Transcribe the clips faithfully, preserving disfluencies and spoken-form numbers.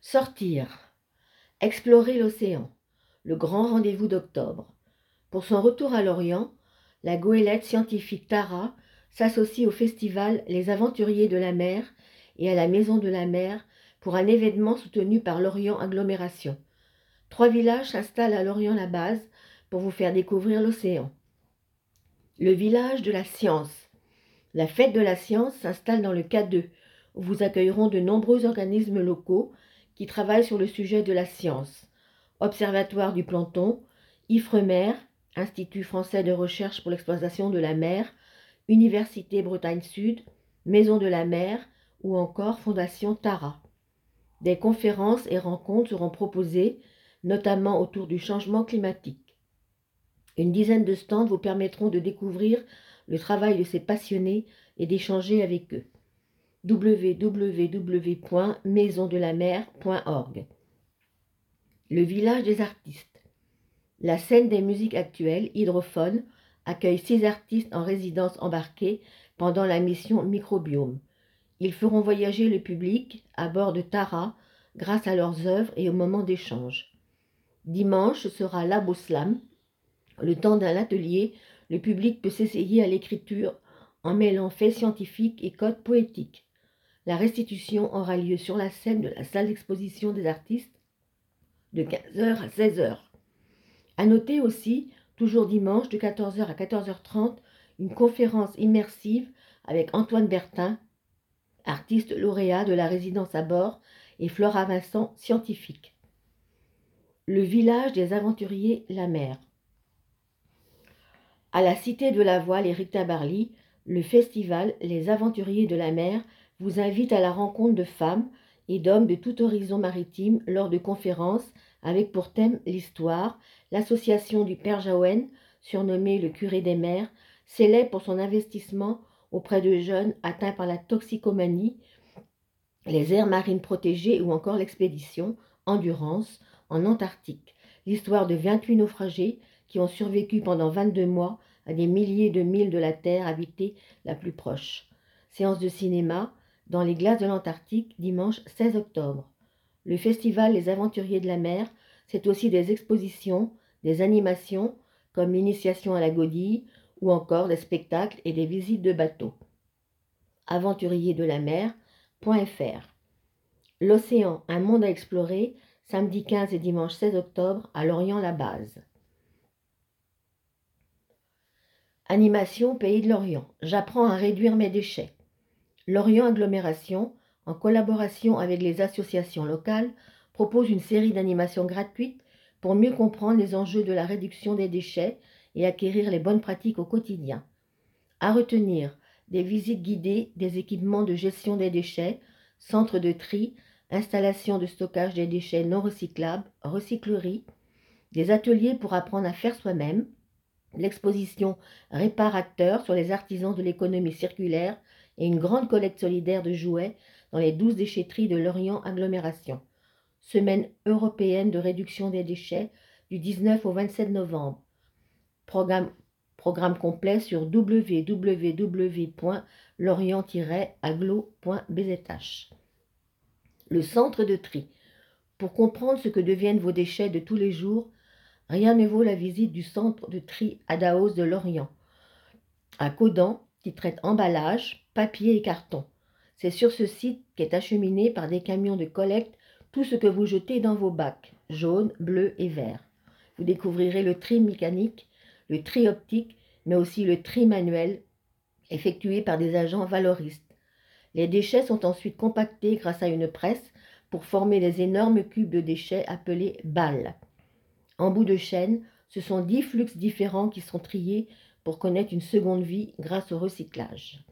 Sortir, explorer l'océan, le grand rendez-vous d'octobre. Pour son retour à Lorient, la goélette scientifique Tara s'associe au festival Les Aventuriers de la Mer et à la Maison de la Mer pour un événement soutenu par Lorient Agglomération. Trois villages s'installent à Lorient-la-Base pour vous faire découvrir l'océan. Le village de la science. La fête de la science s'installe dans le K deux, où vous accueilleront de nombreux organismes locaux qui travaillent sur le sujet de la science. Observatoire du plancton, Ifremer, Institut français de recherche pour l'exploitation de la mer, Université Bretagne Sud, Maison de la mer ou encore Fondation Tara. Des conférences et rencontres seront proposées, notamment autour du changement climatique. Une dizaine de stands vous permettront de découvrir le travail de ces passionnés et d'échanger avec eux. w w w point maison de la mer point org. Le village des artistes. La scène des musiques actuelles, Hydrophone, accueille six artistes en résidence embarqués pendant la mission Microbiome. Ils feront voyager le public à bord de Tara grâce à leurs œuvres et au moment d'échange. Dimanche sera Labo Slam. Le temps d'un atelier, le public peut s'essayer à l'écriture en mêlant faits scientifiques et codes poétiques. La restitution aura lieu sur la scène de la salle d'exposition des artistes de quinze heures à seize heures. À noter aussi, toujours dimanche de quatorze heures à quatorze heures trente, une conférence immersive avec Antoine Bertin, artiste lauréat de la résidence à bord, et Flora Vincent, scientifique. Le village des aventuriers La Mer. À la Cité de la Voile et Rita Barly, le festival Les Aventuriers de la Mer vous invite à la rencontre de femmes et d'hommes de tout horizon maritime lors de conférences avec pour thème l'histoire. L'association du Père Jaouen, surnommé le curé des mers, célèbre pour son investissement auprès de jeunes atteints par la toxicomanie, les aires marines protégées ou encore l'expédition Endurance en Antarctique. L'histoire de vingt-huit naufragés qui ont survécu pendant vingt-deux mois à des milliers de milles de la terre habitée la plus proche. Séance de cinéma dans les glaces de l'Antarctique, dimanche seize octobre. Le festival Les Aventuriers de la Mer, c'est aussi des expositions, des animations comme l'initiation à la godille ou encore des spectacles et des visites de bateaux. aventuriers de la mer point f r. L'océan, un monde à explorer, samedi quinze et dimanche seize octobre à Lorient-la-Base. Animation Pays de Lorient. J'apprends à réduire mes déchets. Lorient Agglomération, en collaboration avec les associations locales, propose une série d'animations gratuites pour mieux comprendre les enjeux de la réduction des déchets et acquérir les bonnes pratiques au quotidien. À retenir, des visites guidées des équipements de gestion des déchets, centres de tri, installation de stockage des déchets non recyclables, recycleries, des ateliers pour apprendre à faire soi-même, l'exposition Réparateur sur les artisans de l'économie circulaire et une grande collecte solidaire de jouets dans les douze déchetteries de Lorient Agglomération. Semaine européenne de réduction des déchets du dix-neuf au vingt-sept novembre. Programme, programme complet sur w w w point lorient tiret agglo point b z h. Le centre de tri. Pour comprendre ce que deviennent vos déchets de tous les jours, rien ne vaut la visite du centre de tri Adaos de Lorient, à Caudan, qui traite emballage, papier et carton. C'est sur ce site qu'est acheminé par des camions de collecte tout ce que vous jetez dans vos bacs, jaunes, bleus et verts. Vous découvrirez le tri mécanique, le tri optique, mais aussi le tri manuel, effectué par des agents valoristes. Les déchets sont ensuite compactés grâce à une presse pour former des énormes cubes de déchets appelés balles. En bout de chaîne, ce sont dix flux différents qui sont triés pour connaître une seconde vie grâce au recyclage.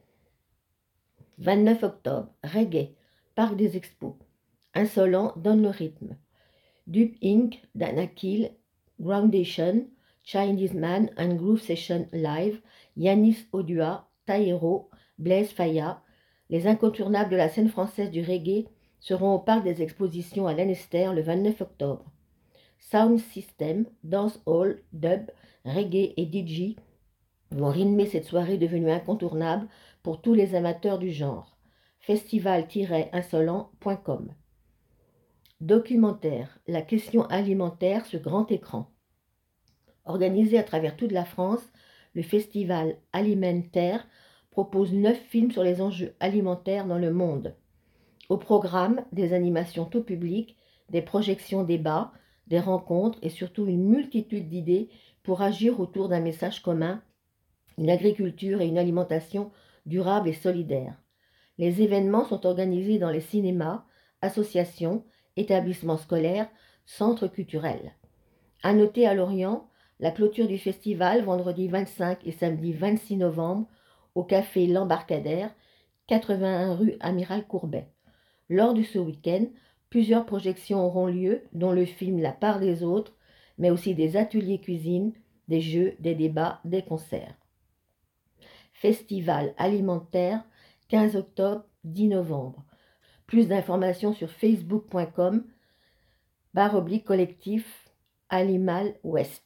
vingt-neuf octobre, Reggae, Parc des Expos. Insolent donne le rythme. Dub Incorporated, Danakil, Groundation, Chinese Man and Groove Session Live, Yanis Odua, Taïro, Blaise Faya, les incontournables de la scène française du reggae seront au Parc des Expositions à Leinster le vingt-neuf octobre. Sound System, Dance Hall, Dub, Reggae et D J vont rythmer cette soirée devenue incontournable pour tous les amateurs du genre. festival tiret insolent point com. Documentaire, la question alimentaire sur grand écran. Organisé à travers toute la France, le festival Alimentaire propose neuf films sur les enjeux alimentaires dans le monde. Au programme, des animations tout public, des projections débats, des rencontres et surtout une multitude d'idées pour agir autour d'un message commun, une agriculture et une alimentation durable et solidaire. Les événements sont organisés dans les cinémas, associations, établissements scolaires, centres culturels. À noter à Lorient, la clôture du festival vendredi vingt-cinq et samedi vingt-six novembre au café L'Embarcadère, quatre-vingt-un rue Amiral Courbet. Lors de ce week-end, plusieurs projections auront lieu, dont le film La part des autres, mais aussi des ateliers cuisine, des jeux, des débats, des concerts. Festival alimentaire, quinze octobre, dix novembre. Plus d'informations sur facebook point com, barre oblique collectif Animal Ouest.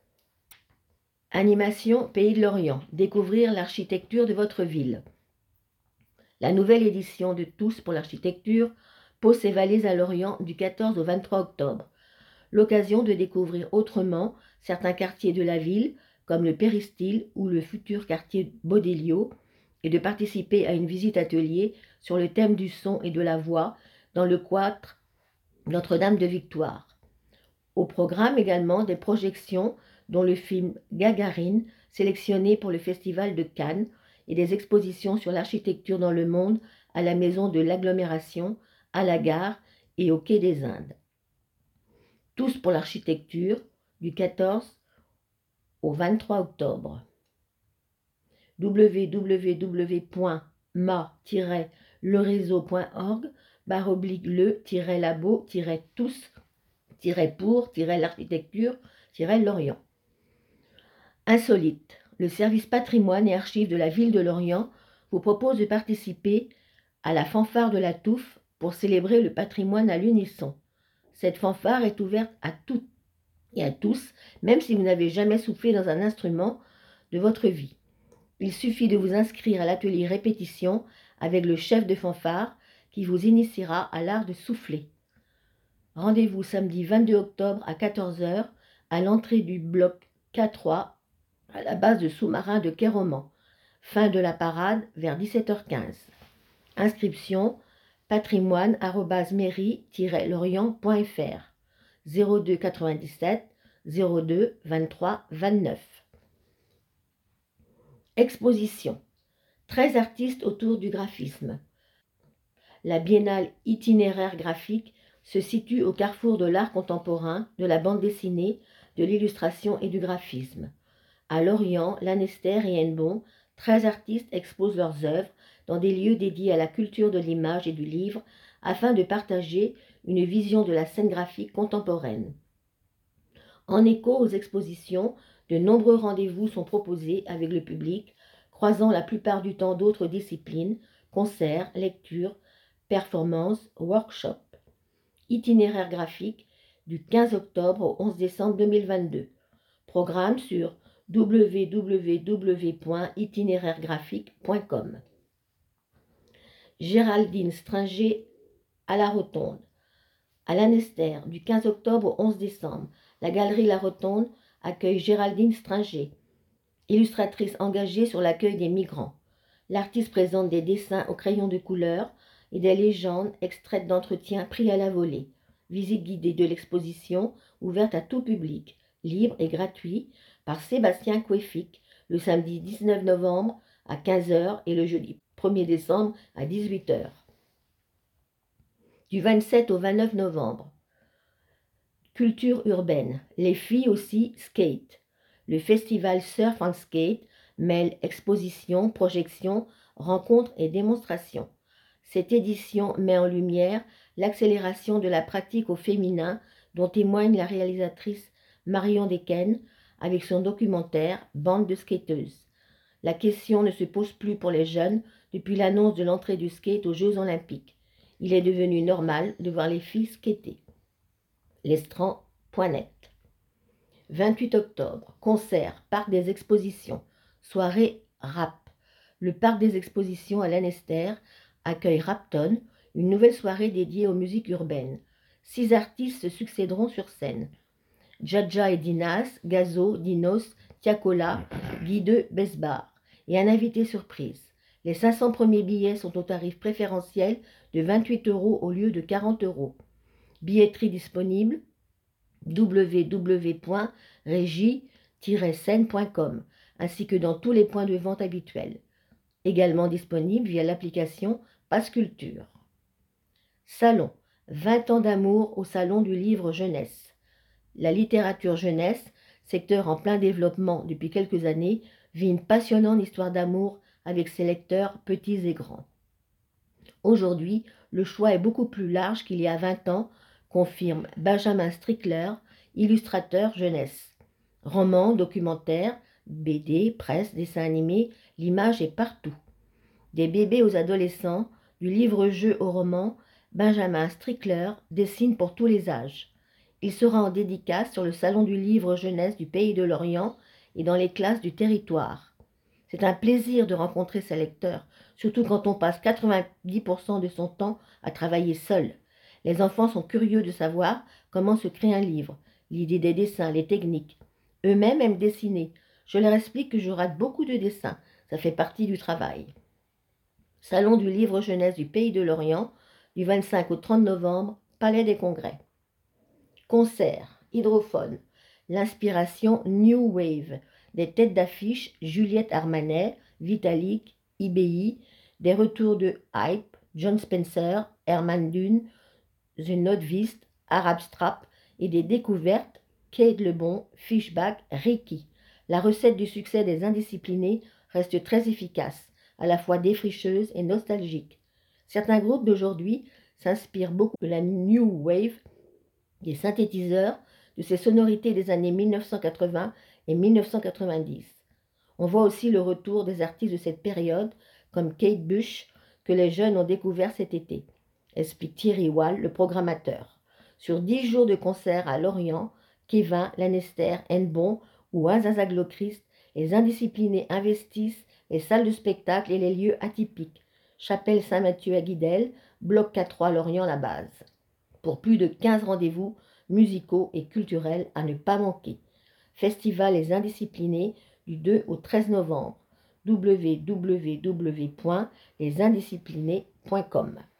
Animation Pays de l'Orient, découvrir l'architecture de votre ville. La nouvelle édition de Tous pour l'architecture pose ses valises à Lorient du quatorze au vingt-trois octobre. L'occasion de découvrir autrement certains quartiers de la ville, comme le Péristyle ou le futur quartier Baudelio, et de participer à une visite atelier sur le thème du son et de la voix dans le cloître Notre-Dame de Victoire. Au programme également des projections dont le film Gagarine, sélectionné pour le Festival de Cannes, et des expositions sur l'architecture dans le monde à la Maison de l'Agglomération, à la Gare et au Quai des Indes. Tous pour l'architecture, du quatorze au vingt-trois octobre. w w w point ma tiret le réseau point org barre oblique le labo tous pour l'architecture Lorient. Insolite, le service patrimoine et archives de la ville de Lorient vous propose de participer à la fanfare de la Touffe pour célébrer le patrimoine à l'unisson. Cette fanfare est ouverte à toutes et à tous, même si vous n'avez jamais soufflé dans un instrument de votre vie. Il suffit de vous inscrire à l'atelier répétition avec le chef de fanfare qui vous initiera à l'art de souffler. Rendez-vous samedi vingt-deux octobre à quatorze heures à l'entrée du bloc K trois à la base de sous-marin de Kéroman. Fin de la parade vers dix-sept heures quinze. Inscription patrimoine arobase mairie tiret lorient point f r zéro deux quatre-vingt-dix-sept zéro deux vingt-trois vingt-neuf. Exposition. treize artistes autour du graphisme. La biennale itinéraire graphique se situe au carrefour de l'art contemporain, de la bande dessinée, de l'illustration et du graphisme. À Lorient, Lanester et Hennebont, treize artistes exposent leurs œuvres dans des lieux dédiés à la culture de l'image et du livre afin de partager une vision de la scène graphique contemporaine. En écho aux expositions, de nombreux rendez-vous sont proposés avec le public, croisant la plupart du temps d'autres disciplines, concerts, lectures, performances, workshops. Itinéraire graphique du quinze octobre au onze décembre deux mille vingt-deux. Programme sur w w w point itinéraire graphique point com. Géraldine Stringer à la Rotonde. À Lanester, du quinze octobre au onze décembre, la galerie La Rotonde accueille Géraldine Stringer, illustratrice engagée sur l'accueil des migrants. L'artiste présente des dessins au crayon de couleur et des légendes extraites d'entretiens pris à la volée. Visite guidée de l'exposition ouverte à tout public, libre et gratuit, par Sébastien Coueffic, le samedi dix-neuf novembre à quinze heures et le jeudi premier décembre à dix-huit heures. Du vingt-sept au vingt-neuf novembre. Culture urbaine. Les filles aussi skate. Le festival Surf and Skate mêle exposition, projection, rencontres et démonstrations. Cette édition met en lumière l'accélération de la pratique au féminin dont témoigne la réalisatrice Marion Deken avec son documentaire Bande de skateuses. La question ne se pose plus pour les jeunes depuis l'annonce de l'entrée du skate aux Jeux Olympiques. Il est devenu normal de voir les filles skater. Lestran point net. vingt-huit octobre, concert, parc des expositions, soirée rap. Le parc des expositions à Lanester accueille Rapton, une nouvelle soirée dédiée aux musiques urbaines. Six artistes se succéderont sur scène. Djadja et Dinas, Gazo, Dinos, Tiakola, Guideux, Besbar. Et un invité surprise. Les cinq cents premiers billets sont au tarif préférentiel de vingt-huit euros au lieu de quarante euros. Billetterie disponible w w w point régie tiret scène point com ainsi que dans tous les points de vente habituels. Également disponible via l'application Passe Culture. Salon. vingt ans d'amour au Salon du livre jeunesse. La littérature jeunesse, secteur en plein développement depuis quelques années, vit une passionnante histoire d'amour avec ses lecteurs petits et grands. Aujourd'hui, le choix est beaucoup plus large qu'il y a vingt ans, confirme Benjamin Strickler, illustrateur jeunesse. Romans, documentaires, B D, presse, dessins animés, l'image est partout. Des bébés aux adolescents, du livre-jeu au roman, Benjamin Strickler dessine pour tous les âges. Il sera en dédicace sur le salon du livre jeunesse du Pays de Lorient et dans les classes du territoire. C'est un plaisir de rencontrer ses lecteurs, surtout quand on passe quatre-vingt-dix pour cent de son temps à travailler seul. Les enfants sont curieux de savoir comment se crée un livre, l'idée des dessins, les techniques. Eux-mêmes aiment dessiner. Je leur explique que je rate beaucoup de dessins, ça fait partie du travail. Salon du livre jeunesse du Pays de Lorient, du vingt-cinq au trente novembre, Palais des Congrès. Concert, hydrophone, l'inspiration New Wave, des têtes d'affiche Juliette Armanet, Vitalik, I B I, des retours de Hype, John Spencer, Herman Dune, The Novelist, Arab Strap et des découvertes Kate Lebon, Fishback, Ricky. La recette du succès des indisciplinés reste très efficace, à la fois défricheuse et nostalgique. Certains groupes d'aujourd'hui s'inspirent beaucoup de la New Wave, des synthétiseurs, de ces sonorités des années mille neuf cent quatre-vingts et mille neuf cent quatre-vingt-dix. On voit aussi le retour des artistes de cette période, comme Kate Bush, que les jeunes ont découvert cet été, explique Thierry Wall, le programmateur. Sur dix jours de concert à Lorient, Kevin, Lanester, Henbon ou Azazaglochrist, les indisciplinés investissent les salles de spectacle et les lieux atypiques. Chapelle Saint-Mathieu à Guidel, bloc K trois Lorient la base. Pour plus de quinze rendez-vous musicaux et culturels à ne pas manquer. Festival Les Indisciplinés du deux au treize novembre. w w w point les indisciplinés point com